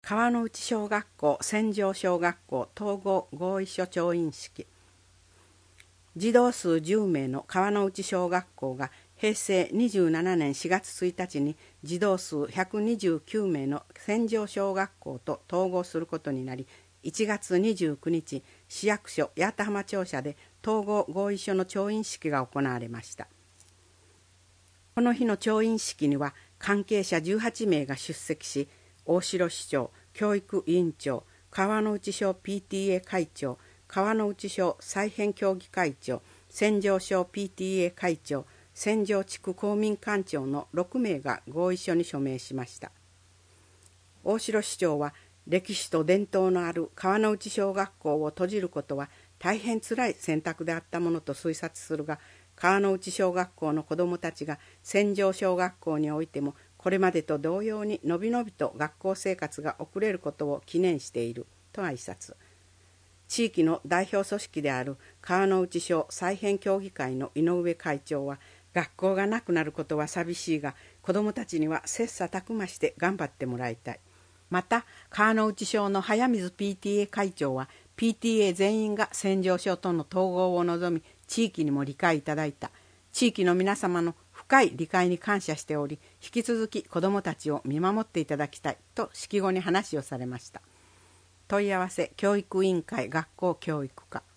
川之内小学校千条小学校統合合意書調印式。児童数10名の川之内小学校が平成27年4月1日に児童数129名の千条小学校と統合することになり、1月29日市役所八幡浜庁舎で統合合意書の調印式が行われました。この日の調印式には関係者18名が出席し、大城市長、教育委員長、川之内小 PTA 会長、川之内小再編協議会長、千条小 PTA 会長、千条地区公民館長の6名が合意書に署名しました。大城市長は、歴史と伝統のある川之内小学校を閉じることは大変つらい選択であったものと推察するが、川之内小学校の子どもたちが千条小学校においてもこれまでと同様にのびのびと学校生活が送れることを記念していると挨拶。地域の代表組織である川之内小再編協議会の井上会長は、学校がなくなることは寂しいが、子どもたちには切磋琢磨して頑張ってもらいたい。また川之内小の早水 PTA 会長は、 PTA 全員が千条小との統合を望み、地域にも理解いただいた。地域の皆様の深い理解に感謝しており、引き続き子どもたちを見守っていただきたいと式後に話をされました。問い合わせ教育委員会学校教育課。